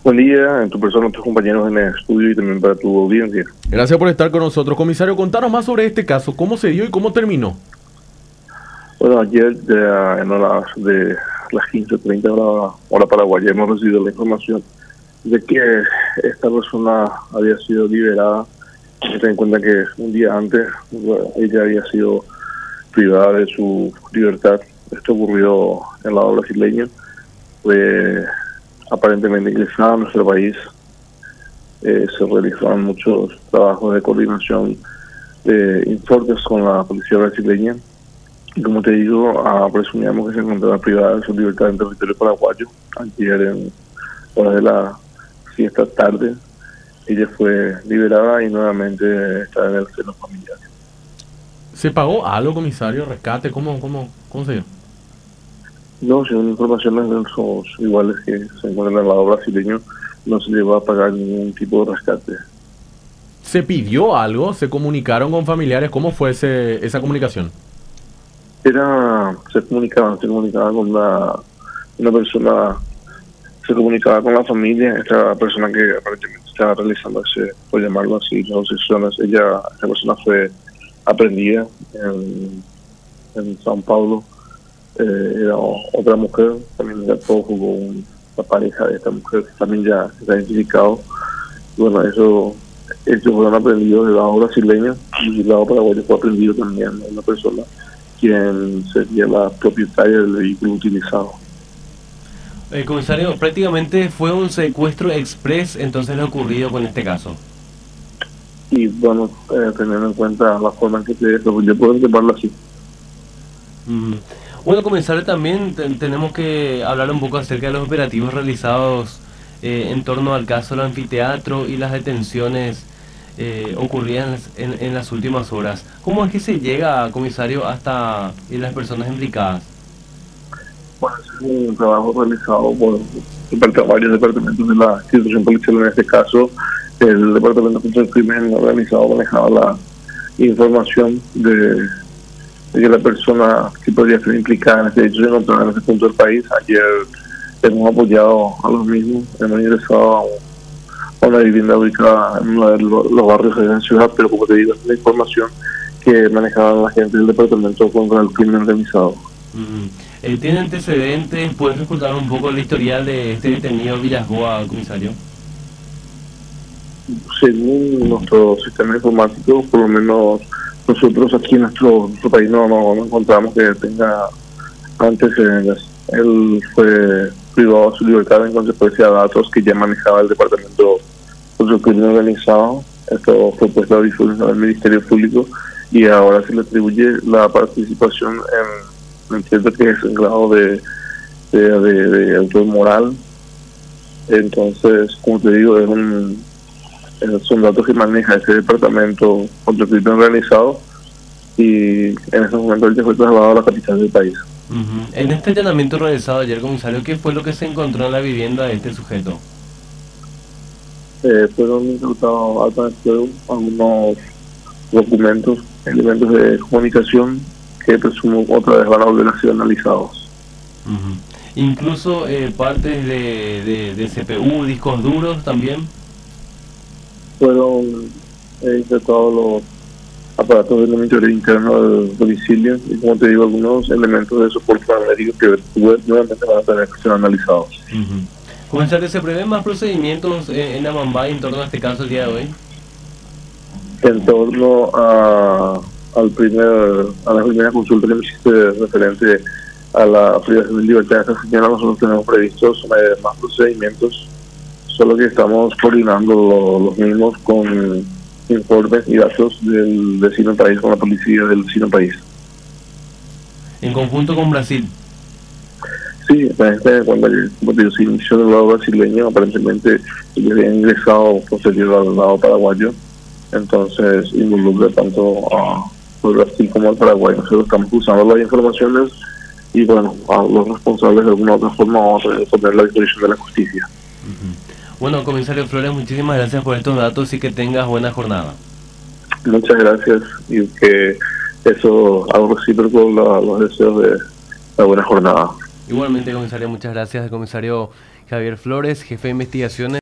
Buen día, en tu persona, tus compañeros en el estudio y también para tu audiencia. Gracias por estar con nosotros. Comisario, contanos más sobre este caso. ¿Cómo se dio y cómo terminó? Bueno, ayer en horas de las 15:30 hora paraguaya hemos recibido la información de que esta persona había sido liberada. Ten en cuenta que un día antes ella había sido privada de su libertad. Esto ocurrió en el lado brasileño. Fue aparentemente ingresada a nuestro país. Se realizaron muchos trabajos de coordinación de informes con la policía brasileña. Y como te digo, presumíamos que se encontraba privada de su libertad en territorio paraguayo. Ayer, en horas de la siesta tarde, ella fue liberada y nuevamente está en el seno familiar. ¿Se pagó algo, comisario? ¿Rescate? ¿Cómo se dio? No, según informaciones de los iguales que se encuentran en el lado brasileño, no se le va a pagar ningún tipo de rescate. ¿Se pidió algo? ¿Se comunicaron con familiares? ¿Cómo fue esa comunicación? Se comunicaba con una persona, se comunicaba con la familia. Esta persona que aparentemente estaba realizando por llamarlo así, las sesiones, esta persona fue aprendida en São Paulo. Era otra mujer, también ya todo con la pareja de esta mujer, también ya está identificado. Y bueno, ellos fueron aprendidos del lado brasileño y del lado paraguayo fue aprendido también una persona quien sería la propietaria del vehículo utilizado. Comisario, prácticamente fue un secuestro express entonces lo ocurrido con este caso. Y bueno, teniendo en cuenta la forma en que se desarrolló, puedo llamarlo así. Bueno, comisario, también tenemos que hablar un poco acerca de los operativos realizados en torno al caso del anfiteatro y las detenciones ocurridas en las últimas horas. ¿Cómo es que se llega, comisario, hasta las personas implicadas? Bueno, es un trabajo realizado por varios departamentos de la institución policial. En este caso, el Departamento contra el Crimen organizado manejaba la información de que la persona que podría ser implicada en este hecho se encontraba en ese punto del país. Ayer hemos apoyado a los mismos, hemos ingresado a una vivienda ubicada en uno de los barrios de la ciudad, pero como te digo, es la información que manejaban la gente del Departamento contra el Crimen organizado. ¿Tiene antecedentes? ¿Puedes recordar un poco el historial de este detenido Villasboa, comisario? Según nuestro sistema informático, por lo menos nosotros aquí en nuestro país no encontramos que tenga antecedentes. Él fue privado de su libertad en consecuencia de datos que ya manejaba el Departamento contra el Crimen organizado. Esto fue puesto a disposición del Ministerio Público y ahora se le atribuye la participación entiendo que es en grado de autor moral. Entonces, como te digo, son datos que maneja ese departamento contra el crimen organizado y en ese momento él ya fue trasladado a la capital del país. En este allanamiento realizado ayer, comisario, ¿qué fue lo que se encontró en la vivienda de este sujeto? Fueron incautados algunos documentos, elementos de comunicación que presumo otra vez van a volver a ser analizados. Incluso partes de CPU, discos duros también. Fueron insertados los aparatos de monitoreo interno del domicilio y, como te digo, algunos elementos de soporte paramédico que nuevamente van a tener que ser analizados. Comisario, ¿se prevén más procedimientos en Amambay en torno a este caso el día de hoy? En torno a la primera consulta que me hiciste referente a la privación de libertad esta señora, nosotros tenemos previstos más procedimientos, solo que estamos coordinando los mismos con informes y datos del vecino país, con la policía del vecino país. ¿En conjunto con Brasil? Sí, cuando se inició del lado brasileño, aparentemente ellos habían ingresado posterior al lado paraguayo, entonces involucra tanto por Brasil como al Paraguay. Nosotros estamos usando las informaciones y bueno, a los responsables de alguna u otra forma vamos a poner la disposición de la justicia. Bueno, comisario Flores, muchísimas gracias por estos datos y que tengas buena jornada. Muchas gracias y que eso hago recíproco los deseos de la buena jornada. Igualmente, comisario, muchas gracias. El comisario Javier Flores, jefe de investigaciones.